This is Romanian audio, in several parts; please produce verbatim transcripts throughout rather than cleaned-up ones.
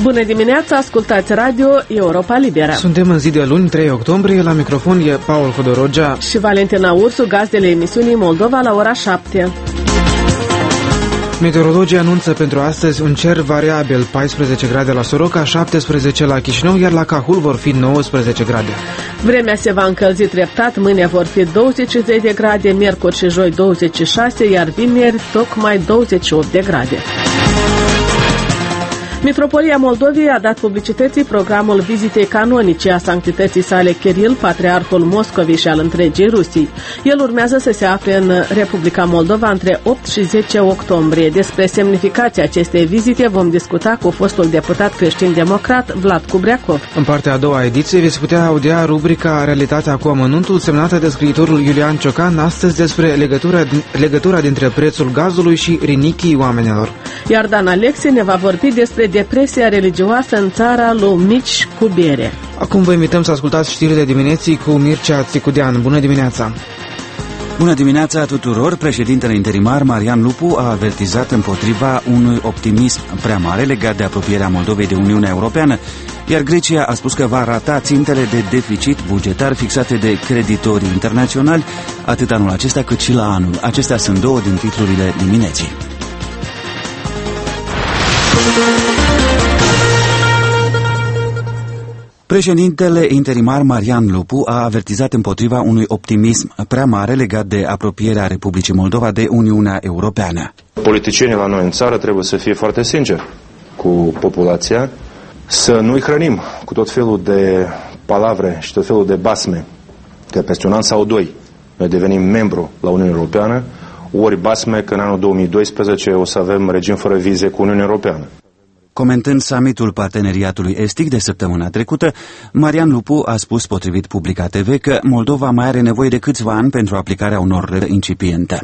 Bună dimineața, ascultați Radio Europa Liberă. Suntem în zi de luni, trei octombrie, la microfon e Paul Hodorogea și Valentina Ursu, gazdele emisiunii Moldova la ora șapte. Meteorologii anunță pentru astăzi un cer variabil, paisprezece grade la Soroca, șaptesprezece la Chișinău, iar la Cahul vor fi nouăsprezece grade. Vremea se va încălzi treptat, mâine vor fi douăzeci și zece de grade, miercuri și joi douăzeci și șase, iar vineri tocmai douăzeci și opt de grade. Mitropolia Moldovei a dat publicității programul vizitei canonice a sanctității sale Kiril, patriarhul Moscovei și al întregii Rusii. El urmează să se afle în Republica Moldova între opt și zece octombrie. Despre semnificația acestei vizite vom discuta cu fostul deputat creștin-democrat Vlad Cubreacov. În partea a doua ediție veți putea audia rubrica Realitatea cu amănuntul, semnată de scriitorul Iulian Ciocan, astăzi despre legătura, legătura dintre prețul gazului și rinichii oamenilor. Iar Dan Alexei ne va vorbi despre depresia religioasă în țara lui Mici cu Bere. Acum vă invităm să ascultați știrile dimineții cu Mircea Țicudean. Bună dimineața! Bună dimineața tuturor! Președintele interimar Marian Lupu a avertizat împotriva unui optimism prea mare legat de apropierea Moldovei de Uniunea Europeană, iar Grecia a spus că va rata țintele de deficit bugetar fixate de creditorii internaționali atât anul acesta cât și la anul. Acestea sunt două din titlurile dimineții. Președintele interimar Marian Lupu a avertizat împotriva unui optimism prea mare legat de apropierea Republicii Moldova de Uniunea Europeană. Politicienii la noi în țară trebuie să fie foarte sinceri cu populația, să nu-i hrănim cu tot felul de palavre și tot felul de basme, că peste un an sau doi noi devenim membru la Uniunea Europeană, ori basme că în anul două mii doisprezece o să avem regim fără vize cu Uniunea Europeană. Comentând summitul parteneriatului estic de săptămâna trecută, Marian Lupu a spus potrivit Publica T V că Moldova mai are nevoie de câțiva ani pentru aplicarea unor incipiente.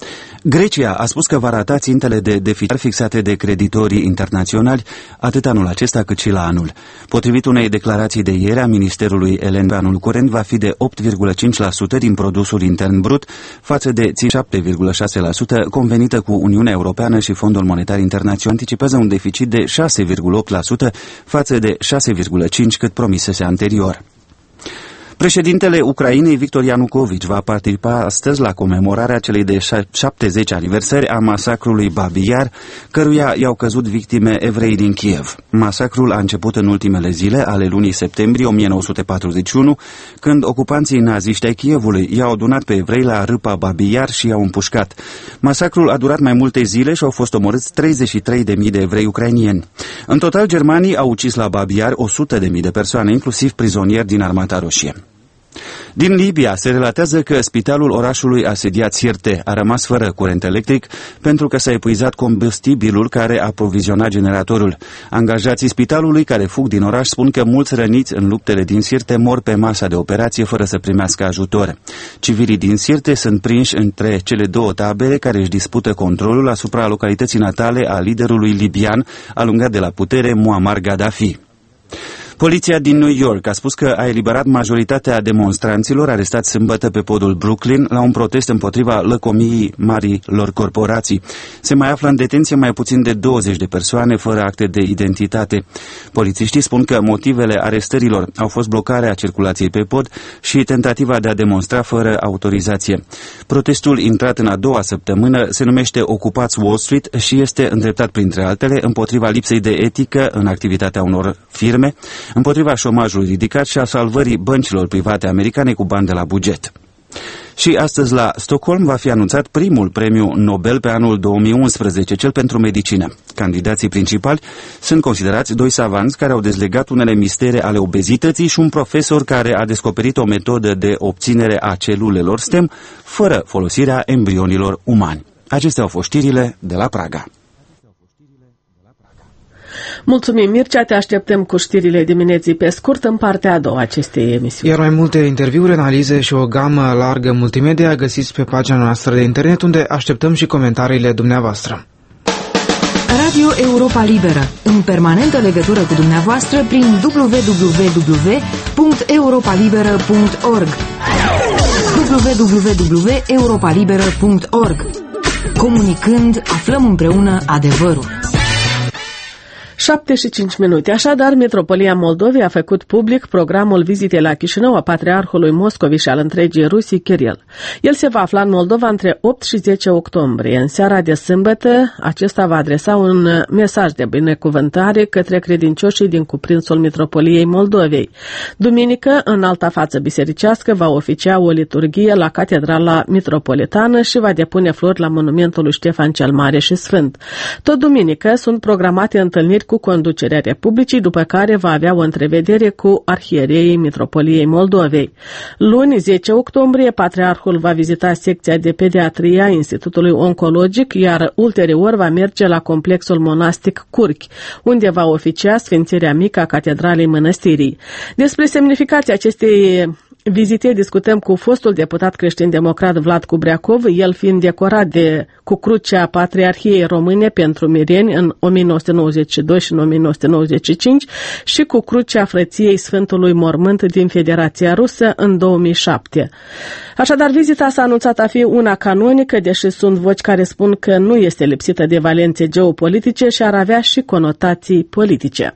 Grecia a spus că va rata țintele de deficit fixate de creditorii internaționali atât anul acesta cât și la anul. Potrivit unei declarații de ieri a Ministerului Elen, anul curent va fi de opt virgulă cinci la sută din produsul intern brut față de șapte virgulă șase la sută convenită cu Uniunea Europeană și Fondul Monetar Internațional. Anticipează un deficit de șase virgulă opt la sută față de șase virgulă cinci la sută cât promisese anterior. Președintele Ucrainei, Victor Ianucovici, va participa astăzi la comemorarea celei de șaptezeci aniversări a masacrului Babi Yar, căruia i-au căzut victime evrei din Kiev. Masacrul a început în ultimele zile ale lunii septembrie o mie nouă sute patruzeci și unu, când ocupanții naziști ai Kievului i-au adunat pe evrei la râpa Babi Yar și i-au împușcat. Masacrul a durat mai multe zile și au fost omorâți treizeci și trei de mii de evrei ucrainieni. În total, germanii au ucis la Babi Yar o sută de mii de persoane, inclusiv prizonieri din Armata Roșie. Din Libia se relatează că spitalul orașului asediat Sirte a rămas fără curent electric pentru că s-a epuizat combustibilul care aproviziona generatorul. Angajații spitalului care fug din oraș spun că mulți răniți în luptele din Sirte mor pe masa de operație fără să primească ajutor. Civilii din Sirte sunt prinși între cele două tabere care își dispută controlul asupra localității natale a liderului libian alungat de la putere Muammar Gaddafi. Poliția din New York a spus că a eliberat majoritatea demonstranților arestați sâmbătă pe podul Brooklyn la un protest împotriva lăcomiei marilor corporații. Se mai află în detenție mai puțin de douăzeci de persoane fără acte de identitate. Polițiștii spun că motivele arestărilor au fost blocarea circulației pe pod și tentativa de a demonstra fără autorizație. Protestul, intrat în a doua săptămână, se numește Ocupați Wall Street și este îndreptat, printre altele, împotriva lipsei de etică în activitatea unor firme, împotriva șomajului ridicat și a salvării băncilor private americane cu bani de la buget. Și astăzi la Stockholm va fi anunțat primul premiu Nobel pe anul două mii unsprezece, cel pentru medicină. Candidații principali sunt considerați doi savanți care au dezlegat unele mistere ale obezității și un profesor care a descoperit o metodă de obținere a celulelor stem fără folosirea embrionilor umani. Acestea au fost știrile de la Praga. Mulțumim, Mircea, te așteptăm cu știrile dimineții pe scurt în partea a doua acestei emisiuni. Iar mai multe interviuri, analize și o gamă largă multimedia găsiți pe pagina noastră de internet, unde așteptăm și comentariile dumneavoastră. Radio Europa Liberă, în permanentă legătură cu dumneavoastră prin w w w punct europa liberă punct org w w w punct europa liberă punct org. Comunicând, aflăm împreună adevărul. șapte și cinci minute. Așadar, Mitropolia Moldovei a făcut public programul vizitei la Chișinău a Patriarhului Moscovei și al întregii Rusii, Kiril. El se va afla în Moldova între opt și zece octombrie. În seara de sâmbătă, acesta va adresa un mesaj de binecuvântare către credincioșii din cuprinsul Mitropoliei Moldovei. Duminică, în alta față bisericească, va oficia o liturghie la Catedrala Mitropolitană și va depune flori la monumentul lui Ștefan cel Mare și Sfânt. Tot duminică sunt programate întâlniri cu conducerea Republicii, după care va avea o întrevedere cu arhiereii Mitropoliei Moldovei. Luni, zece octombrie, Patriarhul va vizita secția de pediatrie a Institutului Oncologic, iar ulterior va merge la complexul monastic Curchi, unde va oficia sfințirea mică a Catedralei Mănăstirii. Despre semnificația acestei vizite discutăm cu fostul deputat creștin-democrat Vlad Cubreacov, el fiind decorat de, cu Crucea Patriarhiei Române pentru Mireni în o mie nouă sute nouăzeci și doi și în o mie nouă sute nouăzeci și cinci și cu Crucea Frăției Sfântului Mormânt din Federația Rusă în două mii șapte. Așadar, vizita s-a anunțat a fi una canonică, deși sunt voci care spun că nu este lipsită de valențe geopolitice și ar avea și conotații politice.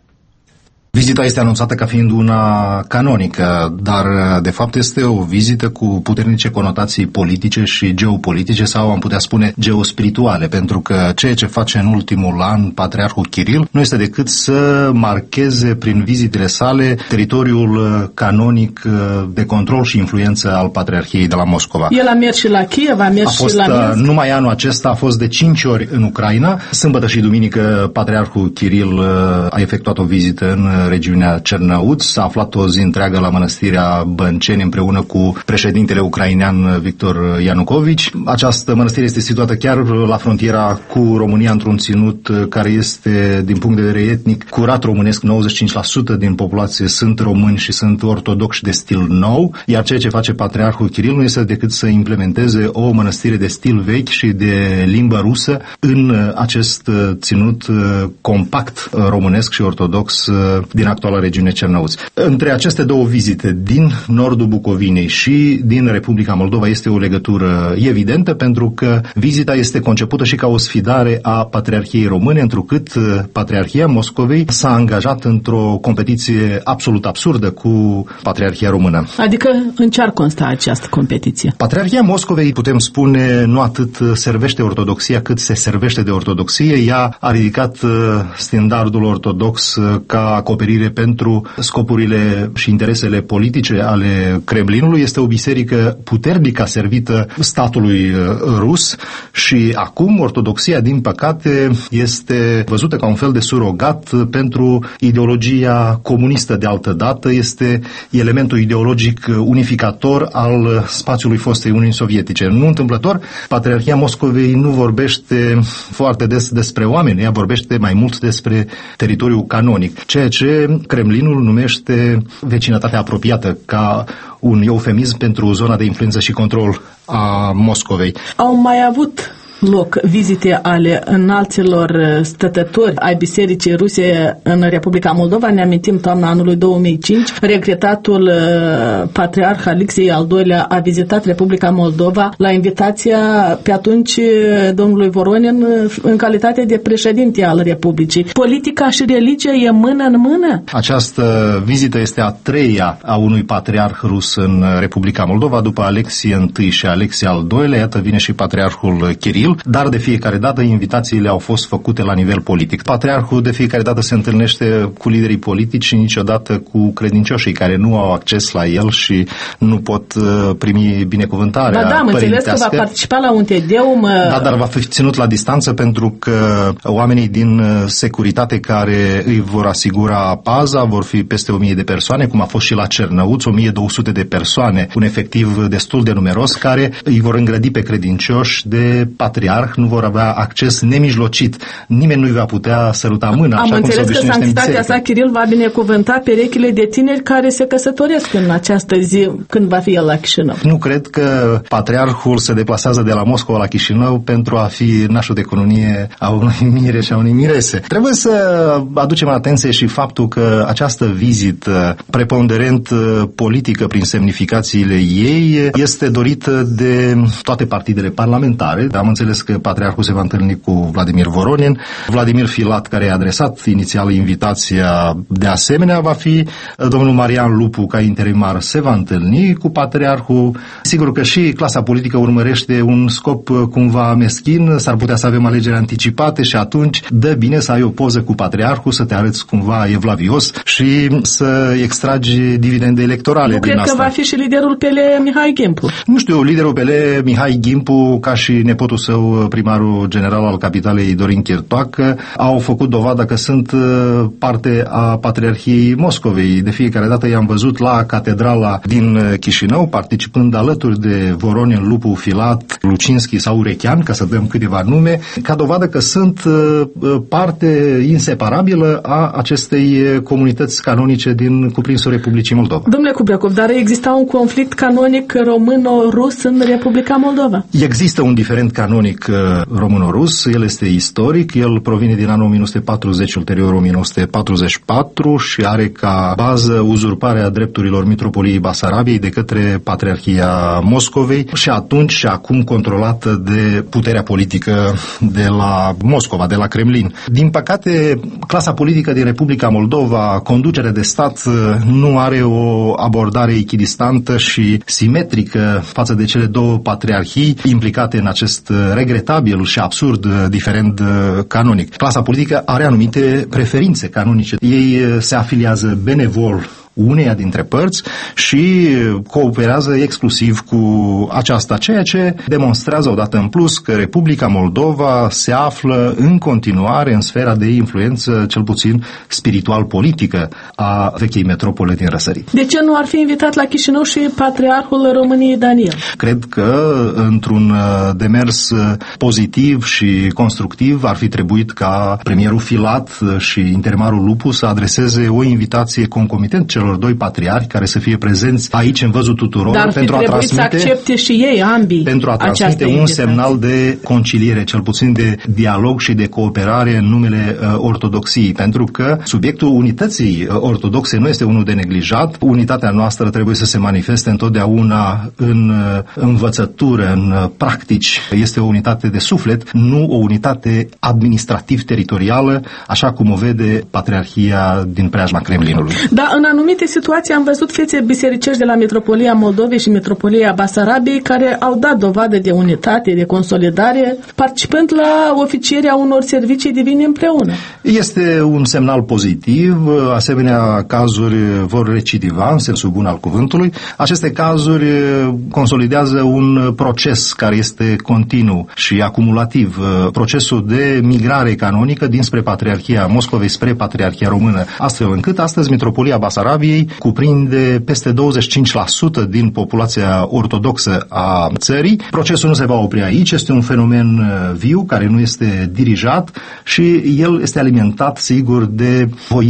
Vizita este anunțată ca fiind una canonică, dar de fapt este o vizită cu puternice conotații politice și geopolitice sau am putea spune geospirituale, pentru că ceea ce face în ultimul an Patriarhul Kiril nu este decât să marcheze prin vizitele sale teritoriul canonic de control și influență al Patriarhiei de la Moscova. El a mers și la Kiev, a mers a fost, și la Minsk. Numai anul acesta a fost de cinci ori în Ucraina. Sâmbătă și duminică Patriarhul Kiril a efectuat o vizită în regiunea Cernăuț, s-a aflat o zi întreagă la mănăstirea Bănceni împreună cu președintele ucrainean Victor Ianucovici. Această mănăstire este situată chiar la frontiera cu România, într-un ținut care este, din punct de vedere etnic, curat românesc. nouăzeci și cinci la sută din populație sunt români și sunt ortodoxi de stil nou, iar ceea ce face Patriarhul Kiril nu este decât să implementeze o mănăstire de stil vechi și de limbă rusă în acest ținut compact românesc și ortodox din actuala regiune Cernăuț. Între aceste două vizite din nordul Bucovinei și din Republica Moldova este o legătură evidentă, pentru că vizita este concepută și ca o sfidare a Patriarhiei Române, întrucât Patriarhia Moscovei s-a angajat într-o competiție absolut absurdă cu Patriarhia Română. Adică în ce ar consta această competiție? Patriarhia Moscovei, putem spune, nu atât servește ortodoxia, cât se servește de ortodoxie. Ea a ridicat standardul ortodox ca acoperire pentru scopurile și interesele politice ale Kremlinului. Este o biserică puternică servită statului rus și acum ortodoxia, din păcate, este văzută ca un fel de surogat pentru ideologia comunistă de altă dată. Este elementul ideologic unificator al spațiului fostei Uniuni Sovietice. Nu întâmplător, Patriarhia Moscovei nu vorbește foarte des despre oameni, ea vorbește mai mult despre teritoriul canonic, ceea ce Kremlinul numește vecinătatea apropiată ca un eufemism pentru zona de influență și control a Moscovei. Au mai avut loc vizite ale înalților stătători ai Bisericii Ruse în Republica Moldova. Ne amintim toamna anului două mii cinci. Regretatul Patriarh Alexei al doilea a vizitat Republica Moldova la invitația pe atunci domnului Voronin în calitate de președinte al Republicii. Politica și religia e mână în mână? Această vizită este a treia a unui patriarh rus în Republica Moldova, după Alexie întâi și Alexie al doilea. Iată, vine și Patriarhul Kiril, dar de fiecare dată invitațiile au fost făcute la nivel politic. Patriarhul de fiecare dată se întâlnește cu liderii politici și niciodată cu credincioșii care nu au acces la el și nu pot primi binecuvântarea. Da, da, am înțeles că va participa la un tedeum. Da, dar va fi ținut la distanță, pentru că oamenii din securitate care îi vor asigura paza vor fi peste o mie de persoane, cum a fost și la Cernăuț, o mie două sute de persoane, un efectiv destul de numeros, care îi vor îngrădi pe credincioși de patriarh. Nu vor avea acces nemijlocit. Nimeni nu-i va putea săruta mâna. Am așa înțeles cum că sanctitatea sa Kiril va binecuvânta perechile de tineri care se căsătoresc în această zi când va fi el la Chișinău. Nu cred că patriarhul se deplasează de la Moscova la Chișinău pentru a fi nașul de cununie a unui mire și a unei mirese. Trebuie să aducem în atenție și faptul că această vizită preponderent politică prin semnificațiile ei este dorită de toate partidele parlamentare. Am înțeles înțeles că patriarhul se va întâlni cu Vladimir Voronin. Vladimir Filat, care i-a adresat inițial invitația, de asemenea va fi. Domnul Marian Lupu, ca interimar, se va întâlni cu patriarhul. Sigur că și clasa politică urmărește un scop cumva meschin, s-ar putea să avem alegeri anticipate și atunci dă bine să ai o poză cu patriarhul, să te arăți cumva evlavios și să extragi dividende electorale. Nu din cred asta. că va fi și liderul P L Mihai Gimpu. Nu știu, liderul P L Mihai Gimpu, ca și nepotul său, primarul general al capitalei Dorin Chirtoacă, au făcut dovadă că sunt parte a Patriarhiei Moscovei. De fiecare dată i-am văzut la catedrala din Chișinău, participând alături de Voronin, Lupu, Filat, Lucinski sau Urechean, ca să dăm câteva nume, ca dovadă că sunt parte inseparabilă a acestei comunități canonice din cuprinsul Republicii Moldova. Domnule Kubrakov, dar exista un conflict canonic româno-rus în Republica Moldova? Există un diferent canonic româno-rus, el este istoric, el provine din anul o mie nouă sute patruzeci, ulterior o mie nouă sute patruzeci și patru și are ca bază uzurparea drepturilor Mitropoliei Basarabiei de către Patriarhia Moscovei și atunci și acum controlată de puterea politică de la Moscova, de la Kremlin. Din păcate, clasa politică din Republica Moldova, conducerea de stat, nu are o abordare echidistantă și simetrică față de cele două patriarhii implicate în acest regretabil și absurd diferent canonic. Clasa politică are anumite preferințe canonice. Ei se afiliază benevol uneia dintre părți și cooperează exclusiv cu aceasta, ceea ce demonstrează odată în plus că Republica Moldova se află în continuare în sfera de influență, cel puțin spiritual-politică, a vechei metropole din răsărit. De ce nu ar fi invitat la Chișinău și Patriarhul României Daniel? Cred că într-un demers pozitiv și constructiv ar fi trebuit ca premierul Filat și interimarul Lupu să adreseze o invitație concomitent celor doi patriarhi care să fie prezenți aici în văzul tuturor. Dar pentru a transmite, să accepte și ei, ambii, pentru a transmite un invitație. semnal de conciliere, cel puțin de dialog și de cooperare în numele uh, ortodoxiei, pentru că subiectul unității uh, ortodoxe nu este unul de neglijat. Unitatea noastră trebuie să se manifeste întotdeauna în uh, învățătură, în uh, practici. Este o unitate de suflet, nu o unitate administrativ-teritorială, așa cum o vede Patriarhia din preajma Kremlinului. Da, în anumite situații am văzut fețe bisericești de la Mitropolia Moldovei și Mitropolia Basarabiei care au dat dovadă de unitate, de consolidare, participând la oficierea unor servicii divine împreună. Este un semnal pozitiv, asemenea cazuri vor recidiva în sensul bun al cuvântului. Aceste cazuri consolidează un proces care este continuu și acumulativ, procesul de migrare canonică dinspre Patriarhia Moscovei spre Patriarhia Română, astfel încât astăzi Mitropolia Basarabiei cuprinde peste douăzeci și cinci la sută din populația ortodoxă a țării. Procesul nu se va opri aici, este un fenomen viu care nu este dirijat și el este alimentat, sigur, de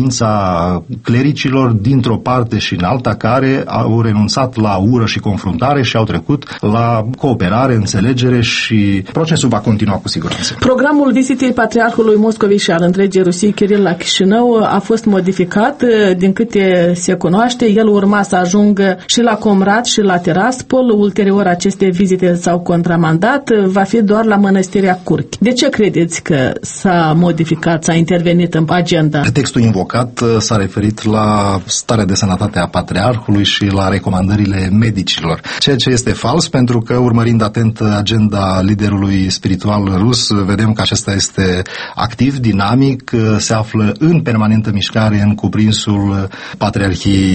voința clericilor dintr-o parte și în alta care au renunțat la ură și confruntare și au trecut la cooperare, înțelegere și procesul va continua cu siguranță. Programul vizitei Patriarhului Moscovei și al întregii Rusii, Kiril, la Chișinău a fost modificat. Din câte se cunoaște, el urma să ajungă și la Comrat și la Tiraspol. Ulterior, aceste vizite s-au contramandat. Va fi doar la Mănăstirea Curchi. De ce credeți că s-a modificat, s-a intervenit în agenda? Textul invocat s-a referit la starea de sănătate a Patriarhului și la recomandările medicilor. Ceea ce este fals, pentru că urmărind atent agenda liderului spiritual rus, vedem că acesta este activ, dinamic, se află în permanentă mișcare în cuprinsul Patriarhiei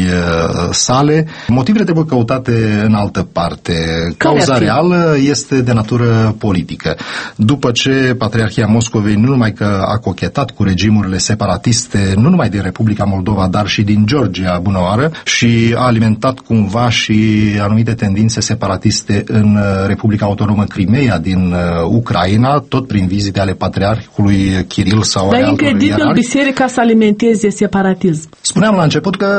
sale. Motivele trebuie căutate în altă parte. Cauza reală este de natură politică. După ce Patriarhia Moscovei nu numai că a cochetat cu regimurile separatiste, nu numai din Republica Moldova, dar și din Georgia, bunăoară, și a alimentat cumva și anumite tendințe separatiste în Republica Autonomă Crimeea din Ucraina, tot prin vizite ale Patriarhului Kiril sau ale altor ierarhi. Dar incredibil biserica să alimenteze separatism. Spuneam la început că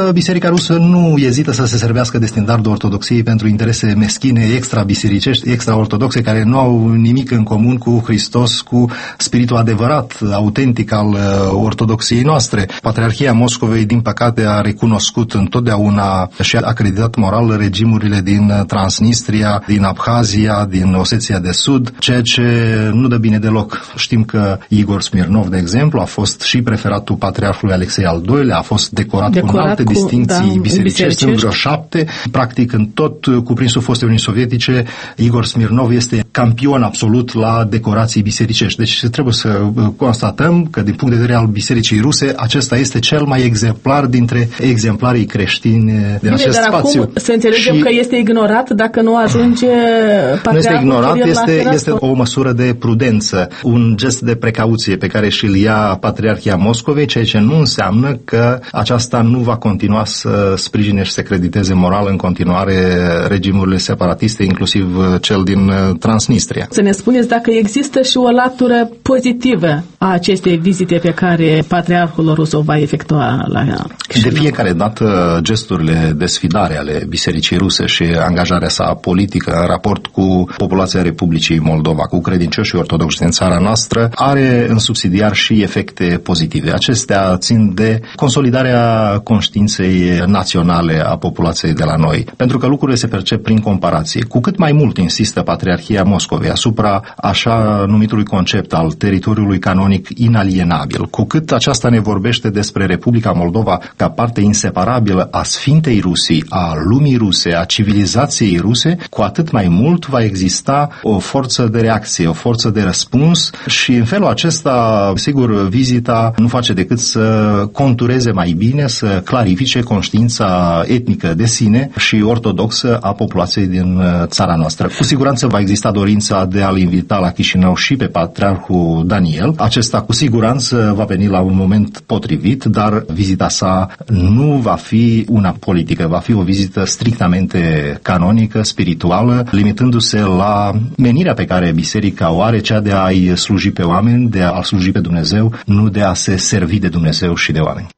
Biserica Rusă nu ezită să se servească de standardul ortodoxiei pentru interese meschine, extra-bisericești, extra-ortodoxe, care nu au nimic în comun cu Hristos, cu spiritul adevărat, autentic al ortodoxiei noastre. Patriarhia Moscovei, din păcate, a recunoscut întotdeauna și a acreditat moral regimurile din Transnistria, din Abhazia, din Osetia de Sud, ceea ce nu dă bine deloc. Știm că Igor Smirnov, de exemplu, a fost și preferatul patriarhului Alexei al doilea, a fost decorat, decorat cu alte cu, distinții da, bisericești, în vreo șapte. Practic, în tot cuprinsul fostei Unii Sovietice, Igor Smirnov este campion absolut la decorații bisericești. Deci trebuie să constatăm că, din punct de vedere al bisericii ruse, acesta este cel mai exemplar dintre exemplarii creștini din Bine, acest dar spațiu. Acum să înțelegem și că este ignorat dacă nu ajunge patriarhul. Nu este ignorat, este, este o măsură de prudență, un gest de precauție pe care și-l ia Patriarhia Moscovei, ceea ce nu înseamnă că aceasta nu va continua să sprijine și să crediteze moral în continuare regimurile separatiste, inclusiv cel din Transnistria. Să ne spuneți dacă există și o latură pozitivă a acestei vizite pe care Patriarhul Rus o va efectua la Chișinău. De fiecare dată gesturile de sfidare ale Bisericii Ruse și angajarea sa politică în raport cu populația Republicii Moldova, cu credincioșii ortodoxi din țara noastră, are în subsidiar și efecte pozitive. Acestea țin de consolidarea conștiinței naționale a populației de la noi, pentru că lucrurile se percep prin comparație. Cu cât mai mult insistă Patriarhia Moscovei asupra așa numitului concept al teritoriului canonic inalienabil, cu cât aceasta ne vorbește despre Republica Moldova ca parte inseparabilă a Sfintei Rusii, a lumii ruse, a civilizației ruse, cu atât mai mult va exista o forță de reacție, o forță de răspuns și în felul acesta, sigur, vizita nu face decât să contureze mai bine, să clarifice conștiința etnică de sine și ortodoxă a populației din țara noastră. Cu siguranță va exista dorința de a-l invita la Chișinău și pe Patriarhul Daniel. Acesta cu siguranță va veni la un moment potrivit, dar vizita sa nu va fi una politică, va fi o vizită strictamente canonică, spirituală, limitându-se la menirea pe care biserica o are, cea de a-i sluji pe oameni, de a-l sluji pe Dumnezeu, nu de a se servi de Dumnezeu și de oameni.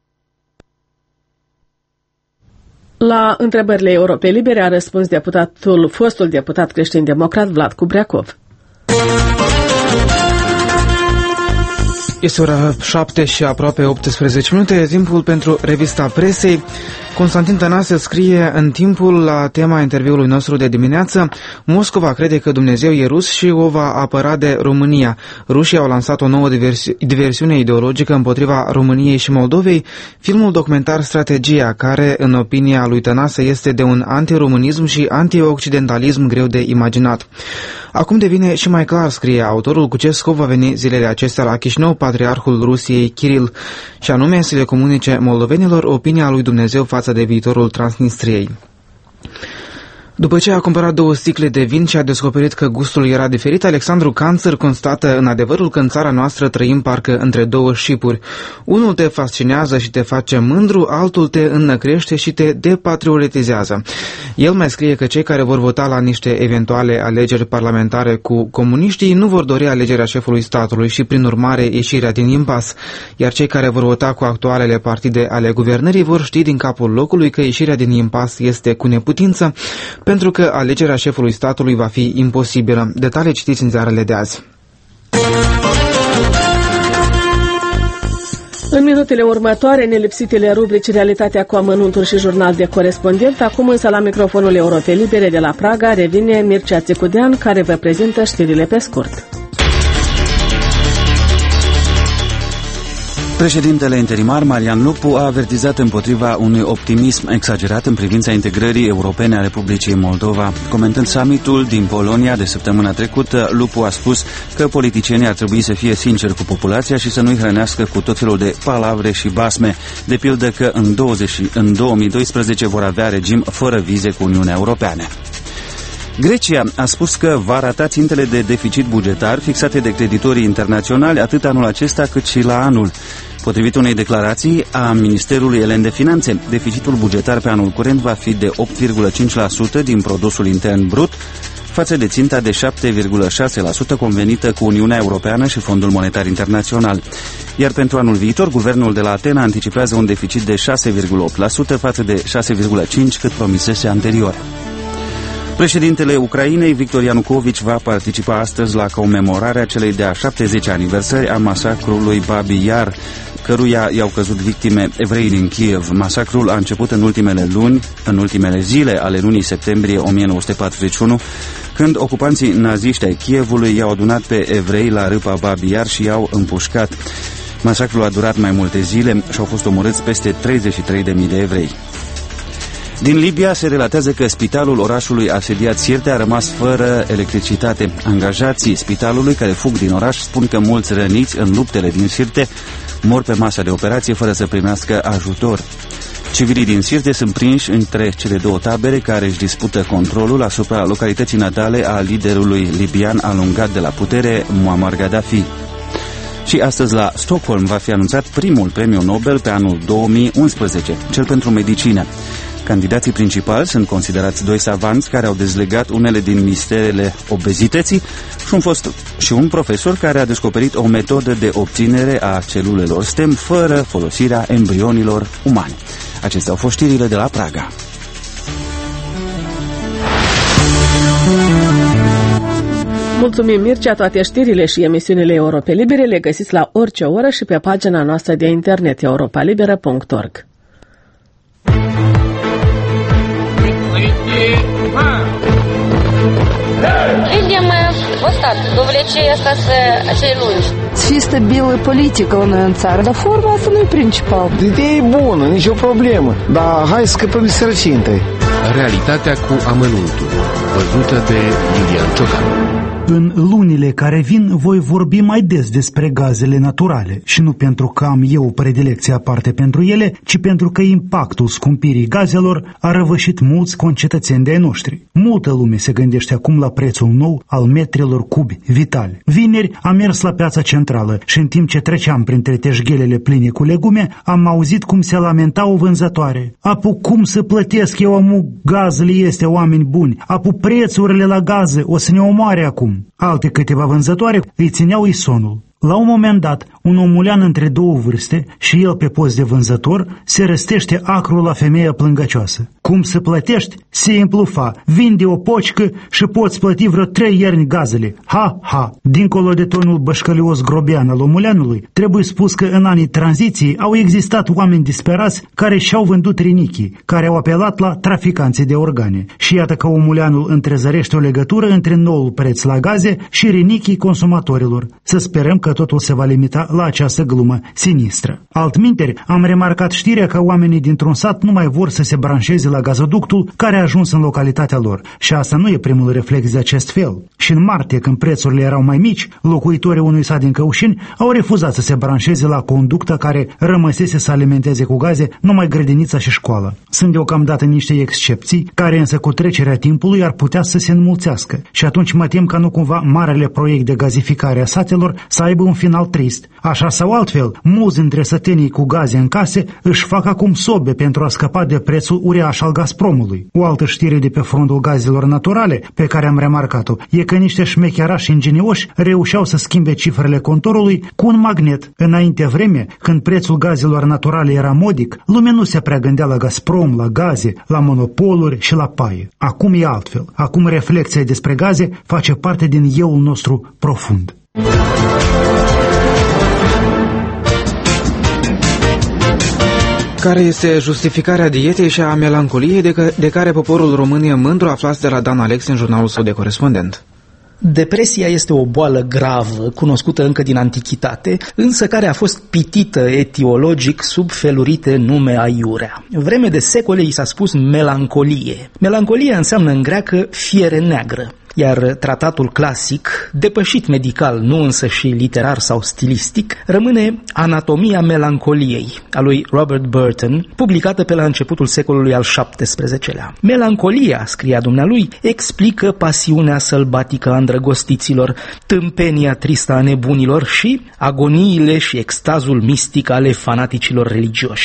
La întrebările Europei Libere a răspuns deputatul, fostul deputat creștin-democrat Vlad Cubreacov. Este ora șapte și aproape optsprezece minute, timpul pentru revista presei. Constantin Tănase scrie în timpul la tema interviului nostru de dimineață: Moscova crede că Dumnezeu e rus și o va apăra de România. Rușii au lansat o nouă diversi- diversiune ideologică împotriva României și Moldovei, filmul documentar Strategia, care, în opinia lui Tănase, este de un antiromânism și antioccidentalism greu de imaginat. Acum devine și mai clar, scrie autorul, cu ce scop va veni zilele acestea la Chișinău Patriarhul Rusiei Kiril, și anume să le comunice moldovenilor opinia lui Dumnezeu față de viitorul Transnistriei. După ce a cumpărat două sticle de vin și a descoperit că gustul era diferit, Alexandru Canțăr constată în adevărul că în țara noastră trăim parcă între două șipuri. Unul te fascinează și te face mândru, altul te înnăcrește și te depatriotizează. El mai scrie că cei care vor vota la niște eventuale alegeri parlamentare cu comuniștii nu vor dori alegerea șefului statului și, prin urmare, ieșirea din impas, iar cei care vor vota cu actualele partide ale guvernării vor ști din capul locului că ieșirea din impas este cu neputință, pentru că alegerea șefului statului va fi imposibilă. Detalii citiți în ziarele de azi. În minutele următoare, nelipsitele rubrici Realitatea cu amănuntul și Jurnal de corespondent. Acum însă la microfonul Europei Libere de la Praga revine Mircea Țicudean, care vă prezintă știrile pe scurt. Președintele interimar Marian Lupu a avertizat împotriva unui optimism exagerat în privința integrării europene a Republicii Moldova. Comentând summitul din Polonia de săptămâna trecută, Lupu a spus că politicienii ar trebui să fie sinceri cu populația și să nu-i hrănească cu tot felul de palavre și basme, de pildă că în, douăzeci, în două mii doisprezece vor avea regim fără vize cu Uniunea Europeană. Grecia a spus că va rata țintele de deficit bugetar fixate de creditorii internaționali atât anul acesta cât și la anul. Potrivit unei declarații a Ministerului Elen de Finanțe, deficitul bugetar pe anul curent va fi de opt virgulă cinci la sută din produsul intern brut, față de ținta de șapte virgulă șase la sută convenită cu Uniunea Europeană și Fondul Monetar Internațional. Iar pentru anul viitor, guvernul de la Atena anticipează un deficit de șase virgulă opt la sută față de șase virgulă cinci la sută cât promisese anterior. Președintele Ucrainei, Victor Ianucovici, va participa astăzi la comemorarea celei de-a șaptezecea aniversări a masacrului Babi Yar, căruia i-au căzut victime evrei din Kiev. Masacrul a început în ultimele luni, în ultimele zile ale lunii septembrie o mie nouă sute patruzeci și unu, când ocupanții naziști ai Kievului i-au adunat pe evrei la râpa Babi Yar și i-au împușcat. Masacrul a durat mai multe zile și au fost omorâți peste treizeci și trei de mii de evrei. Din Libia se relatează că spitalul orașului asediat Sirte a rămas fără electricitate. Angajații spitalului care fug din oraș spun că mulți răniți în luptele din Sirte mor pe masa de operație fără să primească ajutor. Civilii din Sirte sunt prinși între cele două tabere care își dispută controlul asupra localității natale a liderului libian alungat de la putere, Muammar Gaddafi. Și astăzi la Stockholm va fi anunțat primul premiu Nobel pe anul două mii unsprezece, cel pentru medicină. Candidații principali sunt considerați doi savanți care au dezlegat unele din misterele obezității și un, fost, și un profesor care a descoperit o metodă de obținere a celulelor stem fără folosirea embrionilor umani. Acestea au fost știrile de la Praga. Mulțumim, Mircea. Toate știrile și emisiunile Europa Libere le găsiți la orice oră și pe pagina noastră de internet europa liberă punct org. Видим вот так, довлече остаться celulă. Și stabilă politică la noi în țară, dar forma asta nu e principal. Ideea e bună, nicio problemă, dar hai să scăpăm de sărăcie întâi. Realitatea cu amănuntul, văzută de Iulian Ciocan. În lunile care vin voi vorbi mai des despre gazele naturale și nu pentru că am eu predilecție aparte pentru ele, ci pentru că impactul scumpirii gazelor a răvășit mulți concetățeni de-ai noștri. Multă lume se gândește acum la prețul nou al metrilor cubi vitali. Vineri am mers la piața centrală și în timp ce treceam printre teșghelele pline cu legume, am auzit cum se lamenta o vânzătoare. Apu, cum să plătesc eu amu gazele este, oameni buni? Apu, prețurile la gaze o să ne omoare acum. Alte câteva vânzătoare îi țineau isonul. La un moment dat, un omulean între două vârste și el pe post de vânzător se răstește acru la femeia plângăcioasă. Cum să plătești? Simplu fa. Vinde o pocică și poți plăti vreo trei ierni gazele. Ha, ha! Dincolo de tonul bășcălios grobean al omuleanului, trebuie spus că în anii tranziției au existat oameni disperați care și-au vândut rinichii, care au apelat la traficanții de organe. Și iată că omuleanul întrezărește o legătură între noul preț la gaze și rinichii consumatorilor. Să sperăm că totul se va limita la această glumă sinistră. Altminteri, am remarcat știrea că oamenii dintr-un sat nu mai vor să se branșeze la gazoductul care a ajuns în localitatea lor. Și asta nu e primul reflex de acest fel. Și în martie, când prețurile erau mai mici, locuitorii unui sat din Căușini au refuzat să se branșeze la conducta care rămăsese să alimenteze cu gaze numai grădinița și școala. Sunt deocamdată niște excepții, care însă cu trecerea timpului ar putea să se înmulțească. Și atunci mă tem ca nu cumva marele proiect de gazificare a satelor să aibă un final trist. Așa sau altfel, mulți dintre sătenii cu gaze în case își fac acum sobe pentru a scăpa de prețul uriaș al Gazpromului. O altă știre de pe frontul gazelor naturale pe care am remarcat-o e că niște șmecherași ingenioși reușeau să schimbe cifrele contorului cu un magnet. Înainte vreme, când prețul gazelor naturale era modic, lumea nu se prea gândea la Gazprom, la gaze, la monopoluri și la paie. Acum e altfel. Acum reflexia despre gaze face parte din euul nostru profund. Care este justificarea dietei și a melancoliei de, că, de care poporul român e mândru, aflați de la Dan Alex în jurnalul său de corespondent? Depresia este o boală gravă, cunoscută încă din antichitate, însă care a fost pitită etiologic sub felurite nume aiurea. Vreme de secole i s-a spus melancolie. Melancolia înseamnă în greacă fiere neagră. Iar tratatul clasic, depășit medical, nu însă și literar sau stilistic, rămâne Anatomia melancoliei, a lui Robert Burton, publicată pe la începutul secolului al șaptesprezecelea. Melancolia, scria dumnealui, explică pasiunea sălbatică a îndrăgostiților, tâmpenia tristă a nebunilor și agoniile și extazul mistic ale fanaticilor religioși.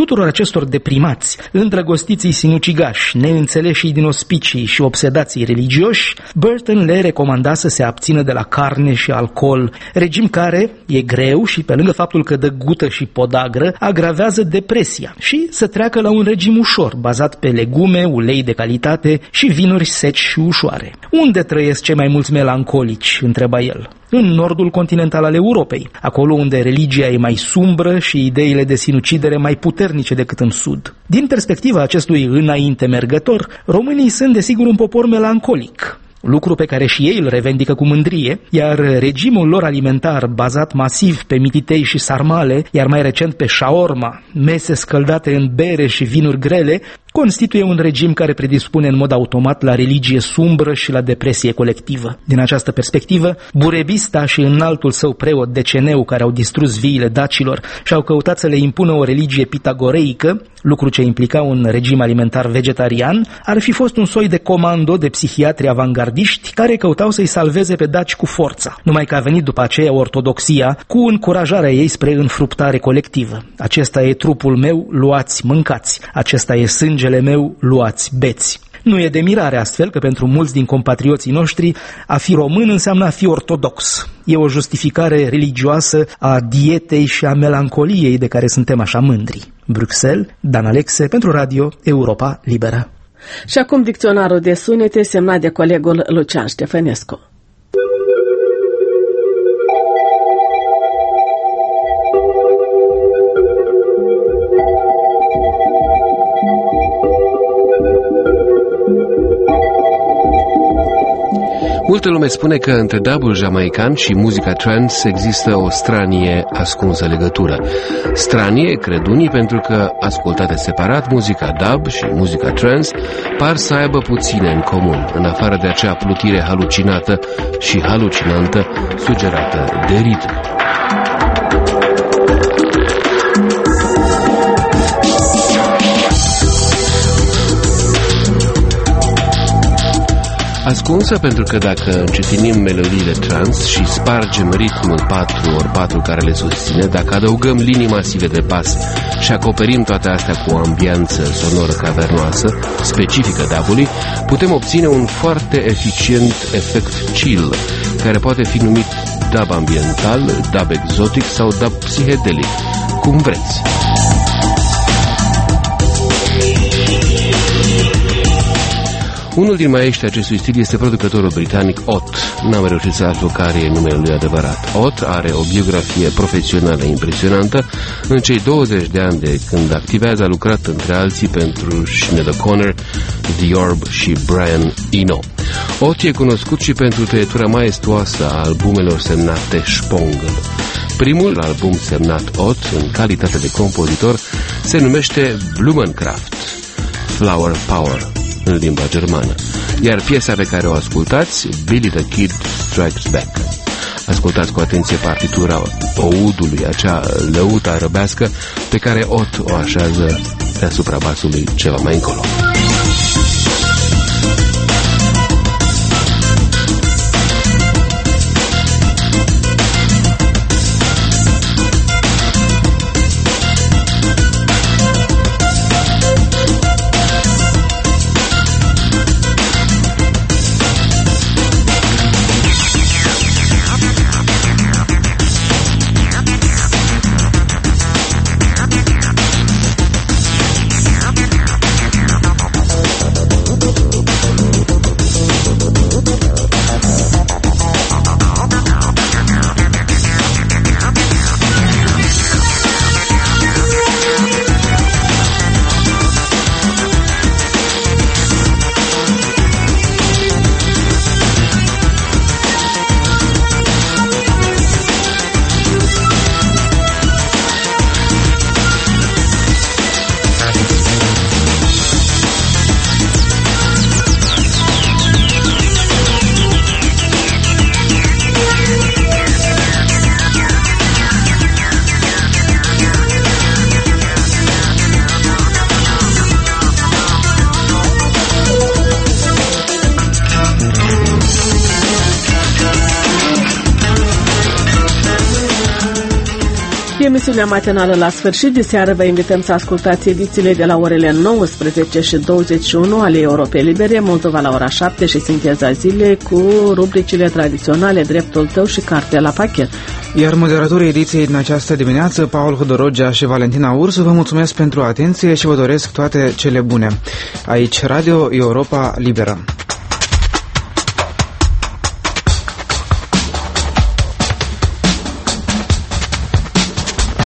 tuturor acestor deprimați, îndrăgostiții sinucigași, neînțeleșii din ospicii și obsedații religioși, Burton le recomanda să se abțină de la carne și alcool, regim care e greu și, pe lângă faptul că dă gută și podagră, agravează depresia, și să treacă la un regim ușor, bazat pe legume, ulei de calitate și vinuri seci și ușoare. Unde trăiesc cei mai mulți melancolici? Întreba el. În nordul continental al Europei, acolo unde religia e mai sumbră și ideile de sinucidere mai puternice decât în sud. Din perspectiva acestui înainte mergător, românii sunt desigur un popor melancolic, lucru pe care și ei îl revendică cu mândrie, iar regimul lor alimentar, bazat masiv pe mititei și sarmale, iar mai recent pe shaorma, mese scăldate în bere și vinuri grele, constituie un regim care predispune în mod automat la religie sumbră și la depresie colectivă. Din această perspectivă, Burebista și înaltul său preot Deceneu, care au distrus viile dacilor și au căutat să le impună o religie pitagoreică, lucru ce implica un regim alimentar vegetarian, ar fi fost un soi de comando de psihiatri avangardiști care căutau să-i salveze pe daci cu forța. Numai că a venit după aceea ortodoxia cu încurajarea ei spre înfruptare colectivă. Acesta e trupul meu, luați, mâncați. Acesta e sângele meu, luați, beți. Nu e de mirare astfel că pentru mulți din compatrioții noștri a fi român înseamnă a fi ortodox. E o justificare religioasă a dietei și a melancoliei de care suntem așa mândri. Bruxelles, Dan Alexe pentru Radio Europa Liberă. Și acum dicționarul de sunete semnat de colegul Lucian Ștefănescu. Multă lume spune că între dubul jamaican și muzica trance există o stranie ascunsă legătură. Stranie, cred unii, pentru că, ascultate separat, muzica dub și muzica trance par să aibă puține în comun, în afară de acea plutire halucinată și halucinantă sugerată de ritm. Ascunsă pentru că dacă încetinim melodiile trance și spargem ritmul patru ori patru care le susține, dacă adăugăm linii masive de bas și acoperim toate astea cu o ambianță sonoră cavernoasă, specifică dubului, putem obține un foarte eficient efect chill, care poate fi numit dub ambiental, dub exotic sau dub psihedelic, cum vreți. Unul din maestrii acestui stil este producătorul britanic Ott. N-am reușit să aflu care e numele lui adevărat. Ott are o biografie profesională impresionantă. În cei douăzeci de ani de când activează a lucrat între alții pentru Sinead O'Connor, The Orb și Brian Eno. Ott e cunoscut și pentru tăietura maestuoasă a albumelor semnate Spongel. Primul album semnat Ott, în calitate de compozitor, se numește Blumenkraft, Flower Power, în limba germană, iar piesa pe care o ascultați, Billy the Kid Strikes Back. Ascultați cu atenție partitura oudului, acea lăută arăbească pe care Ott o așează deasupra basului ceva mai încolo. emisiunea matinală la sfârșit. De seară vă invităm să ascultați edițiile de la orele nouăsprezece și douăzeci și unu ale Europei Libere, Moldova la ora șapte și Sinteza Zilei cu rubricile tradiționale Dreptul tău și Cartea la pachet. Iar moderatorii ediției din această dimineață, Paul Hodorogea și Valentina Ursu, vă mulțumesc pentru atenție și vă doresc toate cele bune. Aici Radio Europa Liberă.